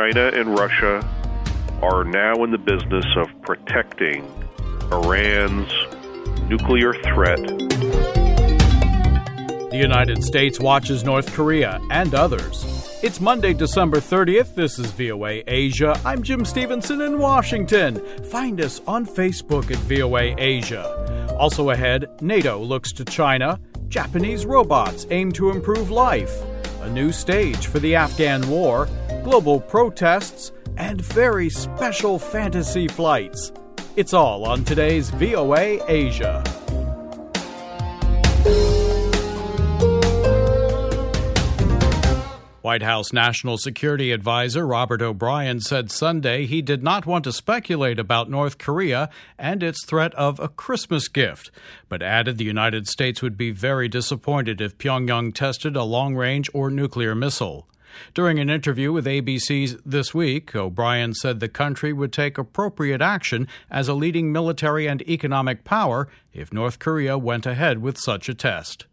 China and Russia are now in the business of protecting Iran's nuclear threat. The United States watches North Korea and others. It's Monday, December 30th. This is VOA Asia. I'm Jim Stevenson in Washington. Find us on Facebook at VOA Asia. Also ahead, NATO looks to China. Japanese robots aim to improve life. A new stage for the Afghan war. Global protests. And very special fantasy flights. It's all on today's VOA Asia. White House National Security Advisor Robert O'Brien said Sunday he did not want to speculate about North Korea and its threat of a Christmas gift, but added the United States would be very disappointed if Pyongyang tested a long-range or nuclear missile. During an interview with ABC This Week, O'Brien said the country would take appropriate action as a leading military and economic power if North Korea went ahead with such a test.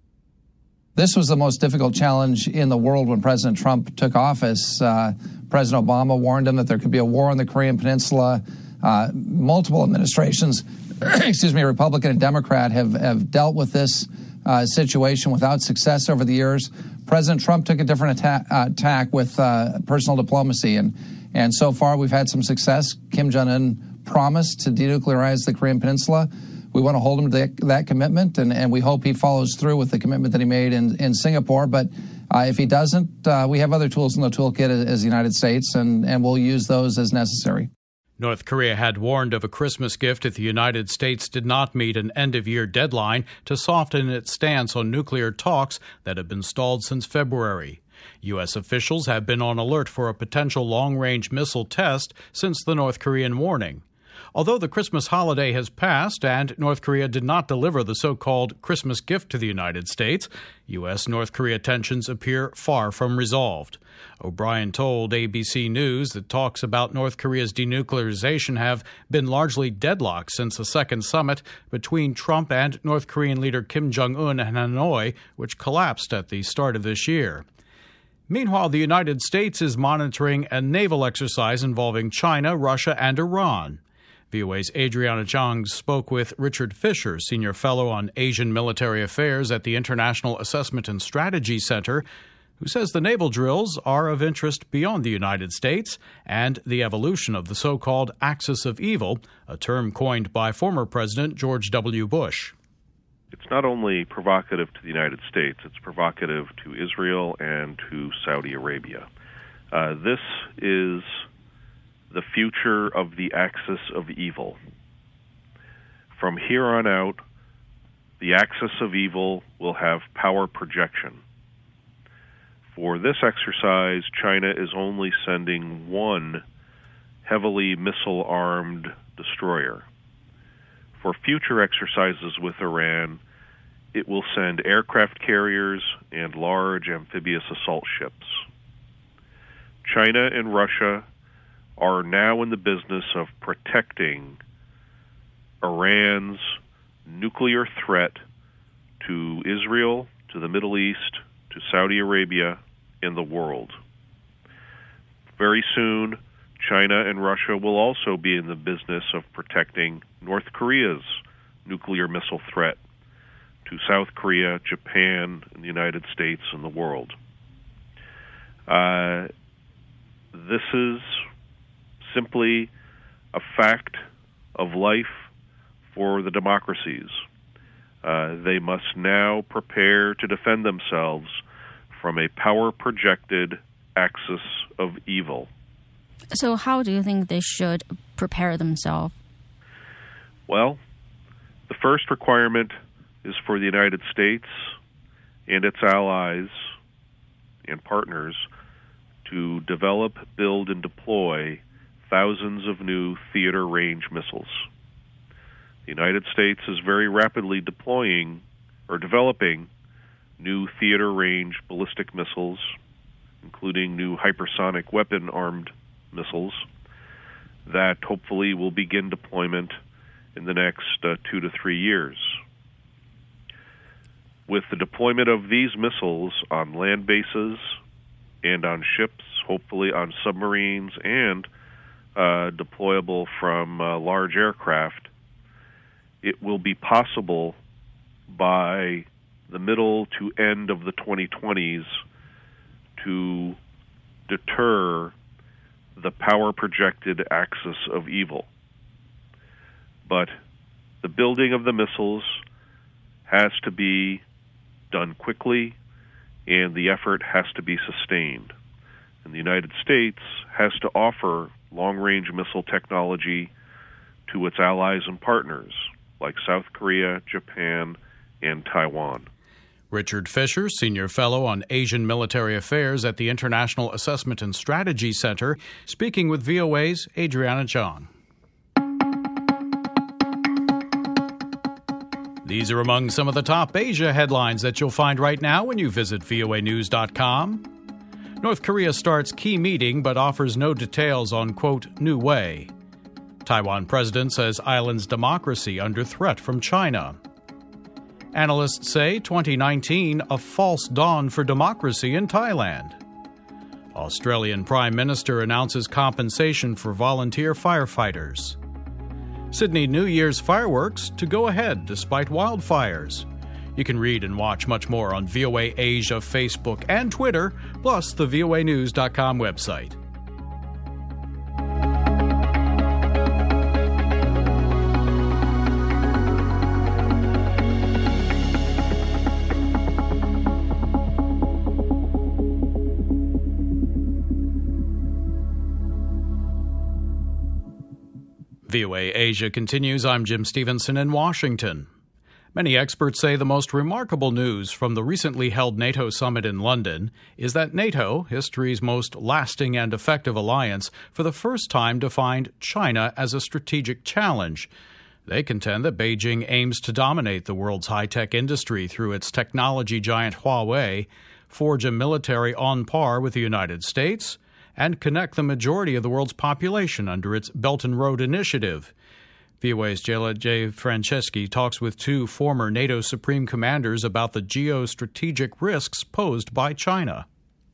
This was the most difficult challenge in the world when President Trump took office. President Obama warned him that there could be a war on the Korean Peninsula. Multiple administrations, Republican and Democrat, have dealt with this situation without success over the years. President Trump took a different attack with personal diplomacy, and so far we've had some success. Kim Jong-un promised to denuclearize the Korean Peninsula. We want to hold him to that commitment, and we hope he follows through with the commitment that he made in Singapore. But if he doesn't, we have other tools in the toolkit as the United States, and we'll use those as necessary. North Korea had warned of a Christmas gift if the United States did not meet an end-of-year deadline to soften its stance on nuclear talks that have been stalled since February. U.S. officials have been on alert for a potential long-range missile test since the North Korean warning. Although the Christmas holiday has passed and North Korea did not deliver the so-called Christmas gift to the United States, U.S.-North Korea tensions appear far from resolved. O'Brien told ABC News that talks about North Korea's denuclearization have been largely deadlocked since the second summit between Trump and North Korean leader Kim Jong-un in Hanoi, which collapsed at the start of this year. Meanwhile, the United States is monitoring a naval exercise involving China, Russia, and Iran. VOA's Adriana Zhang spoke with Richard Fisher, Senior Fellow on Asian Military Affairs at the International Assessment and Strategy Center, who says the naval drills are of interest beyond the United States and the evolution of the so-called axis of evil, a term coined by former President George W. Bush. It's not only provocative to the United States, it's provocative to Israel and to Saudi Arabia. This is the future of the axis of evil. From here on out, the axis of evil will have power projection. For this exercise, China is only sending one heavily missile-armed destroyer. For future exercises with Iran, it will send aircraft carriers and large amphibious assault ships. China and Russia are now in the business of protecting Iran's nuclear threat to Israel, to the Middle East, to Saudi Arabia, and the world. Very soon, China and Russia will also be in the business of protecting North Korea's nuclear missile threat to South Korea, Japan, and the United States and the world. This is simply a fact of life for the democracies. They must now prepare to defend themselves from a power-projected axis of evil. So how do you think they should prepare themselves? Well, the first requirement is for the United States and its allies and partners to develop, build, and deploy thousands of new theater-range missiles. The United States is very rapidly developing new theater-range ballistic missiles, including new hypersonic weapon-armed missiles that hopefully will begin deployment in the next 2 to 3 years. With the deployment of these missiles on land bases and on ships, hopefully on submarines, and deployable from large aircraft, it will be possible by the middle to end of the 2020s to deter the power-projected axis of evil. But the building of the missiles has to be done quickly, and the effort has to be sustained. And the United States has to offer long-range missile technology to its allies and partners, like South Korea, Japan, and Taiwan. Richard Fisher, Senior Fellow on Asian Military Affairs at the International Assessment and Strategy Center, speaking with VOA's Adriana John. These are among some of the top Asia headlines that you'll find right now when you visit voanews.com. North Korea starts key meeting but offers no details on, quote, new way. Taiwan president says island's democracy under threat from China. Analysts say 2019 a false dawn for democracy in Thailand. Australian Prime Minister announces compensation for volunteer firefighters. Sydney New Year's fireworks to go ahead despite wildfires. You can read and watch much more on VOA Asia, Facebook, and Twitter, plus the voanews.com website. VOA Asia continues. I'm Jim Stevenson in Washington. Many experts say the most remarkable news from the recently held NATO summit in London is that NATO, history's most lasting and effective alliance, for the first time defined China as a strategic challenge. They contend that Beijing aims to dominate the world's high-tech industry through its technology giant Huawei, forge a military on par with the United States, and connect the majority of the world's population under its Belt and Road Initiative. VOA's Jayla J. Franceschi talks with two former NATO Supreme Commanders about the geostrategic risks posed by China.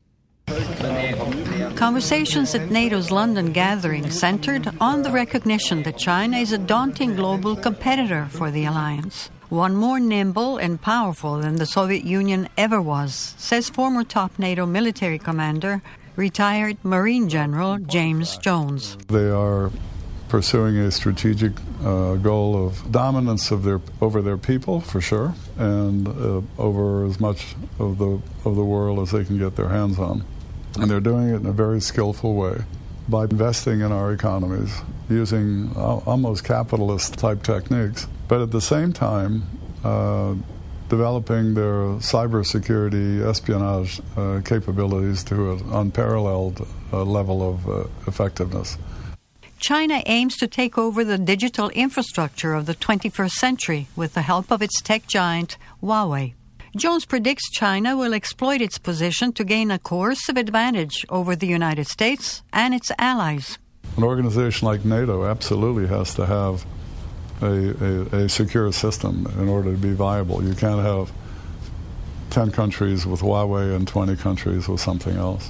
Conversations at NATO's London gathering centered on the recognition that China is a daunting global competitor for the alliance. One more nimble and powerful than the Soviet Union ever was, says former top NATO military commander, retired Marine General James Jones. They are pursuing a strategic goal of dominance over their people, for sure, and over as much of the world as they can get their hands on. And they're doing it in a very skillful way by investing in our economies, using almost capitalist-type techniques, but at the same time developing their cybersecurity espionage capabilities to an unparalleled level of effectiveness. China aims to take over the digital infrastructure of the 21st century with the help of its tech giant, Huawei. Jones predicts China will exploit its position to gain a coercive advantage over the United States and its allies. An organization like NATO absolutely has to have a secure system in order to be viable. You can't have 10 countries with Huawei and 20 countries with something else.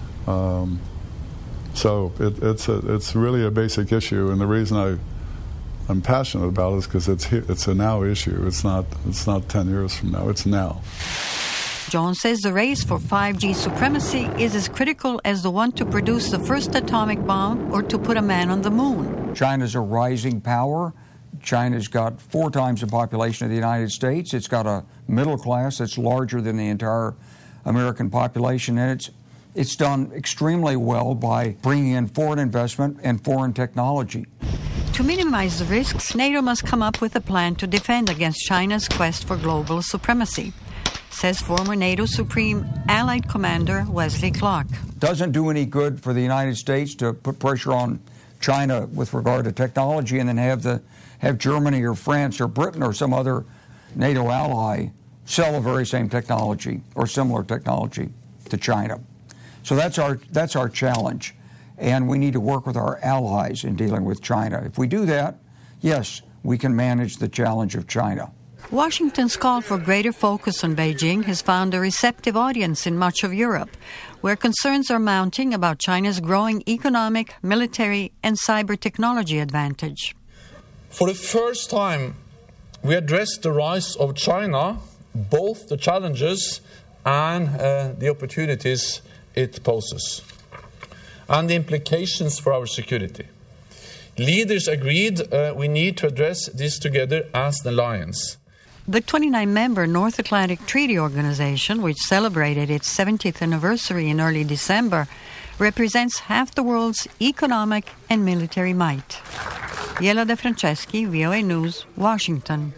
So it's really a basic issue, and the reason I'm passionate about it is because it's a now issue. It's not 10 years from now. It's now. Jones says the race for 5G supremacy is as critical as the one to produce the first atomic bomb or to put a man on the moon. China's a rising power. China's got 4 times the population of the United States. It's got a middle class that's larger than the entire American population, and it's done extremely well by bringing in foreign investment and foreign technology. To minimize the risks, NATO must come up with a plan to defend against China's quest for global supremacy, says former NATO Supreme Allied Commander Wesley Clark. Doesn't do any good for the United States to put pressure on China with regard to technology and then have Germany or France or Britain or some other NATO ally sell the very same technology or similar technology to China. So that's our challenge, and we need to work with our allies in dealing with China. If we do that, yes, we can manage the challenge of China. Washington's call for greater focus on Beijing has found a receptive audience in much of Europe, where concerns are mounting about China's growing economic, military, and cyber technology advantage. For the first time, we addressed the rise of China, both the challenges and the opportunities it poses, and the implications for our security. Leaders agreed we need to address this together as an alliance. The 29-member North Atlantic Treaty Organization, which celebrated its 70th anniversary in early December, represents half the world's economic and military might. Jela De Franceschi, VOA News, Washington.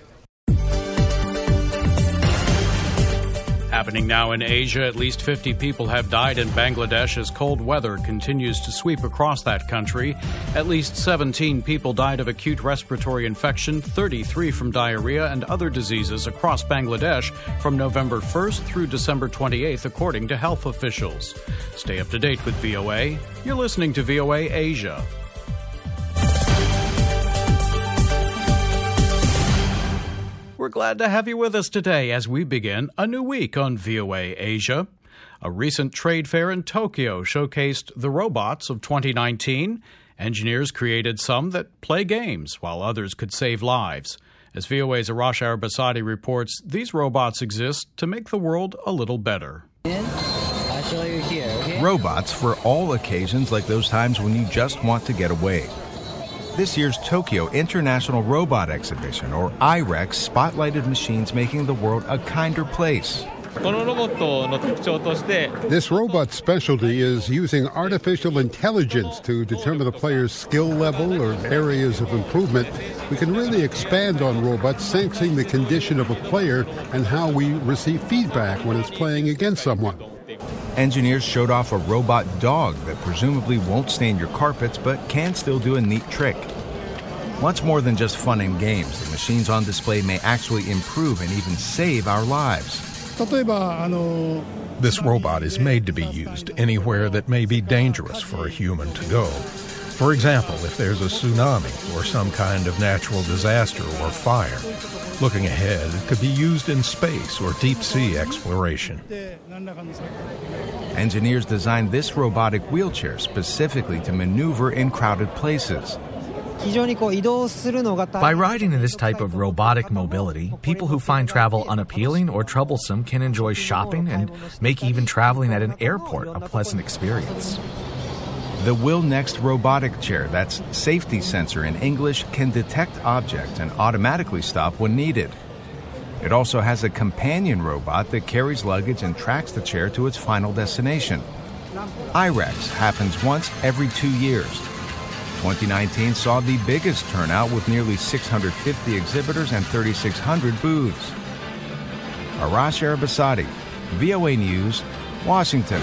Happening now in Asia, at least 50 people have died in Bangladesh as cold weather continues to sweep across that country. At least 17 people died of acute respiratory infection, 33 from diarrhea and other diseases across Bangladesh from November 1st through December 28th, according to health officials. Stay up to date with VOA. You're listening to VOA Asia. We're glad to have you with us today as we begin a new week on VOA Asia. A recent trade fair in Tokyo showcased the robots of 2019. Engineers created some that play games, while others could save lives. As VOA's Arash Arabasadi reports, these robots exist to make the world a little better. I'll show you here, okay? Robots for all occasions, like those times when you just want to get away. This year's Tokyo International Robot Exhibition, or IREX, spotlighted machines making the world a kinder place. This robot's specialty is using artificial intelligence to determine the player's skill level or areas of improvement. We can really expand on robots, sensing the condition of a player and how we receive feedback when it's playing against someone. Engineers showed off a robot dog that presumably won't stain your carpets but can still do a neat trick. Much more than just fun and games, the machines on display may actually improve and even save our lives. This robot is made to be used anywhere that may be dangerous for a human to go. For example, if there's a tsunami or some kind of natural disaster or fire. Looking ahead, it could be used in space or deep-sea exploration. Engineers designed this robotic wheelchair specifically to maneuver in crowded places. By riding in this type of robotic mobility, people who find travel unappealing or troublesome can enjoy shopping and make even traveling at an airport a pleasant experience. The Will Next robotic chair, that's safety sensor in English, can detect objects and automatically stop when needed. It also has a companion robot that carries luggage and tracks the chair to its final destination. IREX happens once every 2 years. 2019 saw the biggest turnout with nearly 650 exhibitors and 3,600 booths. Arash Arabasadi, VOA News, Washington.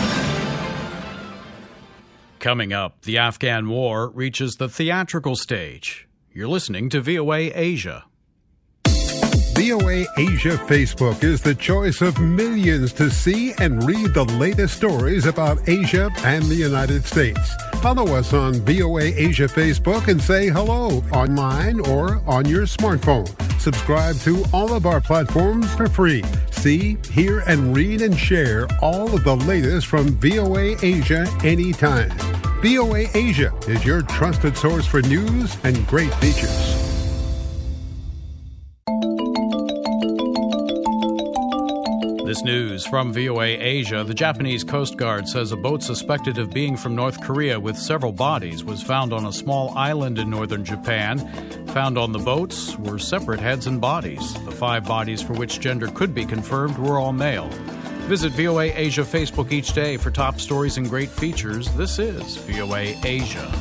Coming up, the Afghan war reaches the theatrical stage. You're listening to VOA Asia. VOA Asia Facebook is the choice of millions to see and read the latest stories about Asia and the United States. Follow us on VOA Asia Facebook and say hello online or on your smartphone. Subscribe to all of our platforms for free. See, hear, and read and share all of the latest from VOA Asia anytime. VOA Asia is your trusted source for news and great features. This news from VOA Asia. The Japanese Coast Guard says a boat suspected of being from North Korea with several bodies was found on a small island in northern Japan. Found on the boats were separate heads and bodies. The 5 bodies for which gender could be confirmed were all male. Visit VOA Asia Facebook each day for top stories and great features. This is VOA Asia.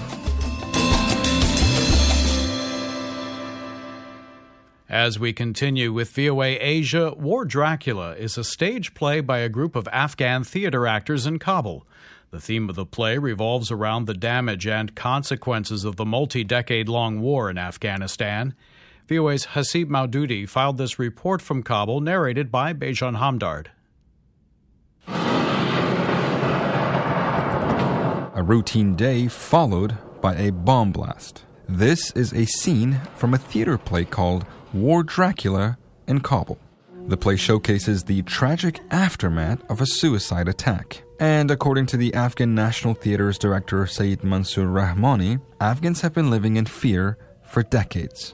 As we continue with VOA Asia, War Dracula is a stage play by a group of Afghan theater actors in Kabul. The theme of the play revolves around the damage and consequences of the multi-decade-long war in Afghanistan. VOA's Hasib Maududi filed this report from Kabul, narrated by Bejan Hamdard. A routine day followed by a bomb blast. This is a scene from a theater play called War Dracula in Kabul. The play showcases the tragic aftermath of a suicide attack. And according to the Afghan National Theatre's director Saeed Mansour Rahmani, Afghans have been living in fear for decades.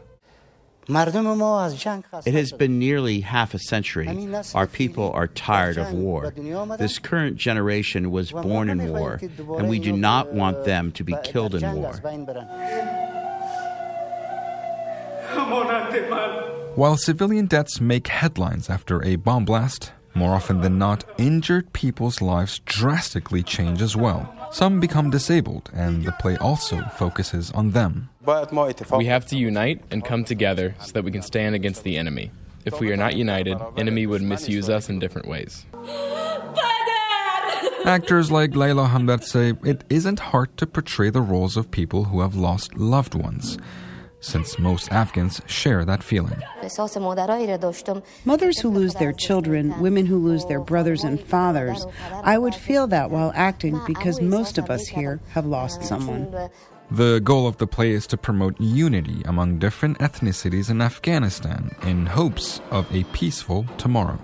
It has been nearly half a century. Our people are tired of war. This current generation was born in war, and we do not want them to be killed in war. While civilian deaths make headlines after a bomb blast, more often than not, injured people's lives drastically change as well. Some become disabled, and the play also focuses on them. We have to unite and come together so that we can stand against the enemy. If we are not united, enemy would misuse us in different ways. Actors like Layla Hamdard say it isn't hard to portray the roles of people who have lost loved ones, since most Afghans share that feeling. Mothers who lose their children, women who lose their brothers and fathers, I would feel that while acting because most of us here have lost someone. The goal of the play is to promote unity among different ethnicities in Afghanistan in hopes of a peaceful tomorrow.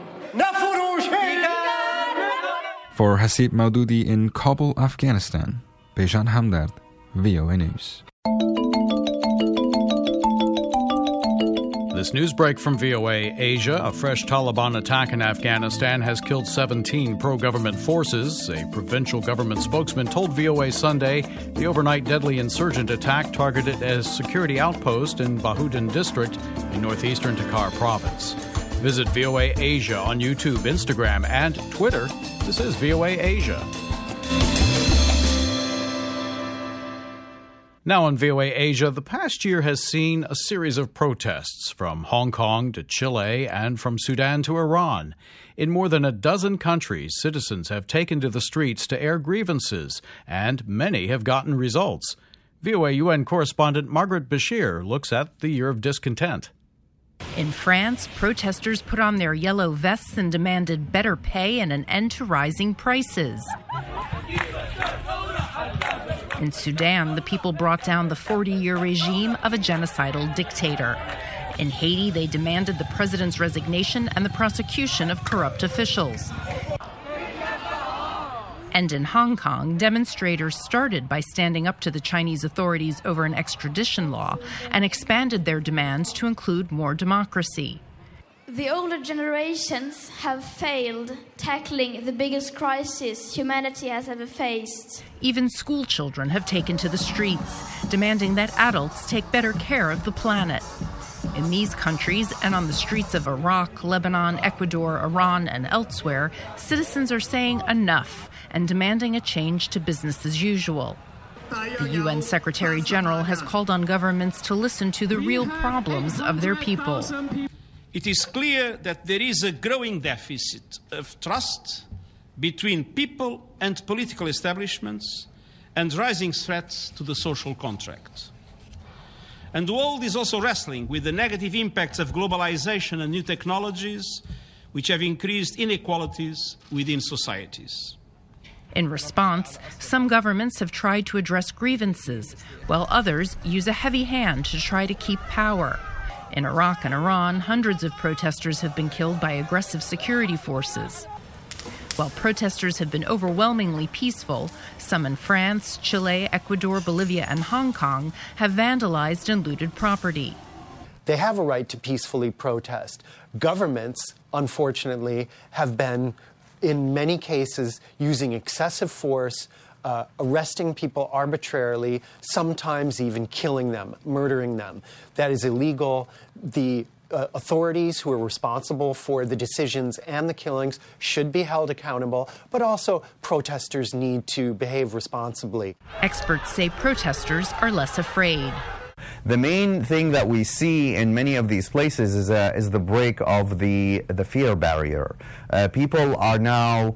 For Hasib Maududi in Kabul, Afghanistan, Bejan Hamdard, VOA News. This news break from VOA Asia. A fresh Taliban attack in Afghanistan has killed 17 pro-government forces. A provincial government spokesman told VOA Sunday the overnight deadly insurgent attack targeted a security outpost in Bahudin district in northeastern Takhar province. Visit VOA Asia on YouTube, Instagram, and Twitter. This is VOA Asia. Now on VOA Asia, the past year has seen a series of protests from Hong Kong to Chile and from Sudan to Iran. In more than a dozen countries, citizens have taken to the streets to air grievances, and many have gotten results. VOA UN correspondent Margaret Bashir looks at the year of discontent. In France, protesters put on their yellow vests and demanded better pay and an end to rising prices. In Sudan, the people brought down the 40-year regime of a genocidal dictator. In Haiti, they demanded the president's resignation and the prosecution of corrupt officials. And in Hong Kong, demonstrators started by standing up to the Chinese authorities over an extradition law and expanded their demands to include more democracy. The older generations have failed tackling the biggest crisis humanity has ever faced. Even school children have taken to the streets, demanding that adults take better care of the planet. In these countries and on the streets of Iraq, Lebanon, Ecuador, Iran, and elsewhere, citizens are saying enough and demanding a change to business as usual. The UN Secretary General has called on governments to listen to the real problems of their people. It is clear that there is a growing deficit of trust between people and political establishments and rising threats to the social contract. And the world is also wrestling with the negative impacts of globalization and new technologies, which have increased inequalities within societies. In response, some governments have tried to address grievances, while others use a heavy hand to try to keep power. In Iraq and Iran, hundreds of protesters have been killed by aggressive security forces. While protesters have been overwhelmingly peaceful, some in France, Chile, Ecuador, Bolivia, and Hong Kong have vandalized and looted property. They have a right to peacefully protest. Governments, unfortunately, have been, in many cases, using excessive force, arresting people arbitrarily, sometimes even killing them, murdering them. That is illegal. The authorities who are responsible for the decisions and the killings should be held accountable, but also protesters need to behave responsibly. Experts say protesters are less afraid. The main thing that we see in many of these places is the break of the fear barrier. People are now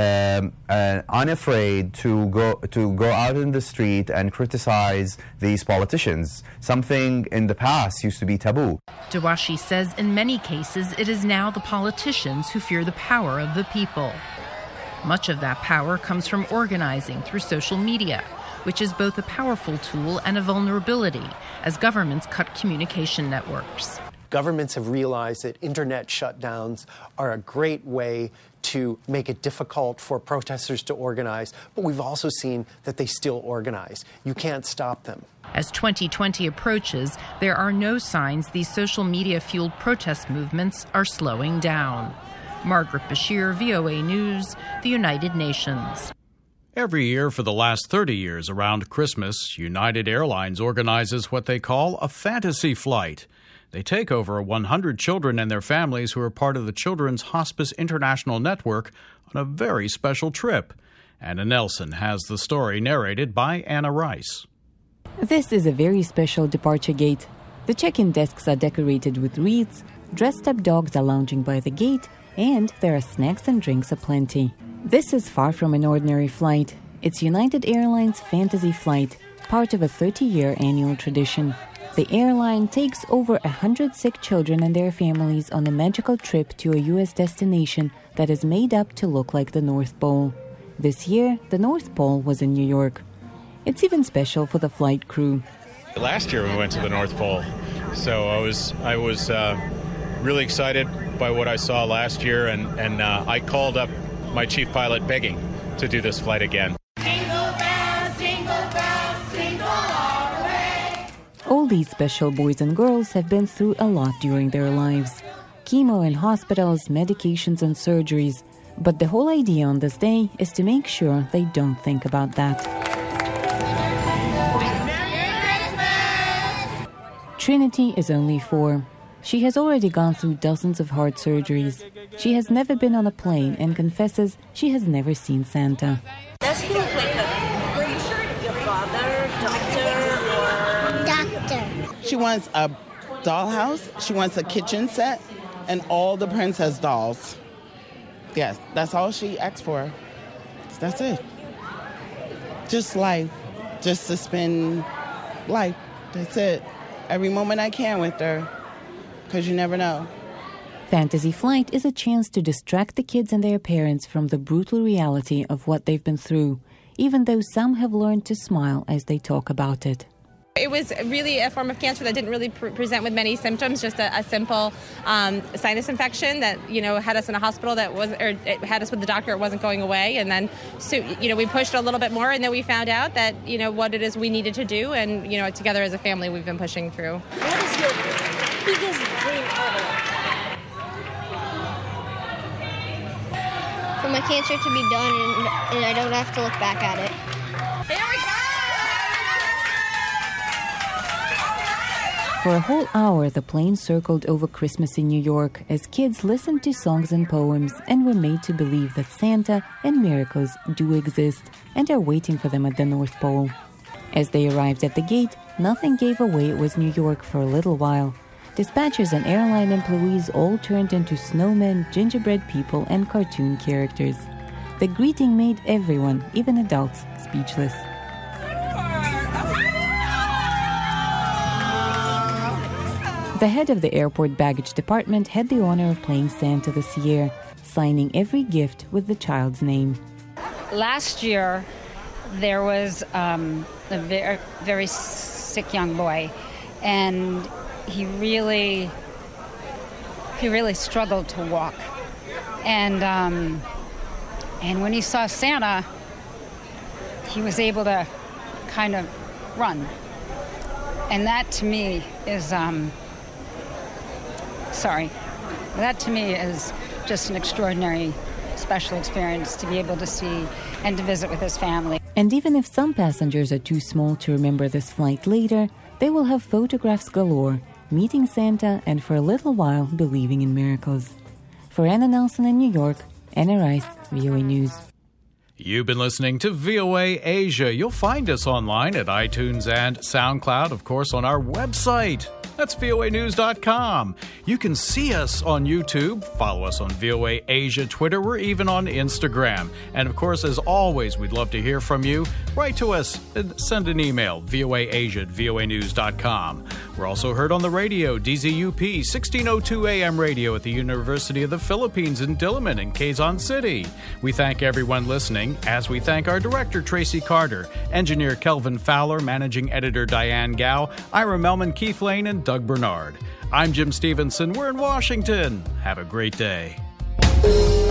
unafraid to go out in the street and criticize these politicians, something in the past used to be taboo. Dawashi says in many cases it is now the politicians who fear the power of the people. Much of that power comes from organizing through social media, which is both a powerful tool and a vulnerability as governments cut communication networks. Governments have realized that internet shutdowns are a great way to make it difficult for protesters to organize, but we've also seen that they still organize. You can't stop them. As 2020 approaches, there are no signs these social media-fueled protest movements are slowing down. Margaret Bashir, VOA News, the United Nations. Every year for the last 30 years around Christmas, United Airlines organizes what they call a fantasy flight. They take over 100 children and their families who are part of the Children's Hospice International Network on a very special trip. Anna Nelson has the story narrated by Anna Rice. This is a very special departure gate. The check-in desks are decorated with wreaths, dressed-up dogs are lounging by the gate, and there are snacks and drinks aplenty. This is far from an ordinary flight. It's United Airlines Fantasy Flight, part of a 30-year annual tradition. The airline takes over 100 sick children and their families on a magical trip to a U.S. destination that is made up to look like the North Pole. This year, the North Pole was in New York. It's even special for the flight crew. Last year we went to the North Pole, so I was really excited by what I saw last year, and I called up my chief pilot begging to do this flight again. All these special boys and girls have been through a lot during their lives. Chemo in hospitals, medications and surgeries. But the whole idea on this day is to make sure they don't think about that. Trinity is only 4. She has already gone through dozens of heart surgeries. She has never been on a plane and confesses she has never seen Santa. Does he look like your father, doctor, or... Doctor. She wants a dollhouse, she wants a kitchen set, and all the princess dolls. Yes, that's all she asked for. That's it. Just life. Just to spend life. That's it. Every moment I can with her. Because you never know. Fantasy Flight is a chance to distract the kids and their parents from the brutal reality of what they've been through, even though some have learned to smile as they talk about it. It was really a form of cancer that didn't really present with many symptoms, just a simple sinus infection that, had us in a hospital it had us with the doctor, it wasn't going away. And then, we pushed a little bit more, and then we found out that, what it is we needed to do. And, together as a family, we've been pushing through. What is your biggest dream ever? For my cancer to be done and I don't have to look back at it. Here we go! For a whole hour, the plane circled over Christmas in New York as kids listened to songs and poems and were made to believe that Santa and miracles do exist and are waiting for them at the North Pole. As they arrived at the gate, nothing gave away it was New York for a little while. Dispatchers and airline employees all turned into snowmen, gingerbread people, and cartoon characters. The greeting made everyone, even adults, speechless. The head of the airport baggage department had the honor of playing Santa this year, signing every gift with the child's name. Last year, there was a very sick young boy, and he really struggled to walk. And when he saw Santa, he was able to kind of run. And that to me is that to me is just an extraordinary, special experience to be able to see and to visit with his family. And even if some passengers are too small to remember this flight later, they will have photographs galore, meeting Santa and for a little while believing in miracles. For Anna Nelson in New York, Anna Rice, VOA News. You've been listening to VOA Asia. You'll find us online at iTunes and SoundCloud, of course, on our website. That's voanews.com. You can see us on YouTube, follow us on VOA Asia Twitter, we're even on Instagram. And of course, as always, we'd love to hear from you. Write to us and send an email, voaasia@voanews.com. We're also heard on the radio, DZUP, 1602 AM radio at the University of the Philippines in Diliman and Quezon City. We thank everyone listening, as we thank our director, Tracy Carter, engineer Kelvin Fowler, managing editor Diane Gao, Ira Melman, Keith Lane, and Doug Bernard. I'm Jim Stevenson. We're in Washington. Have a great day.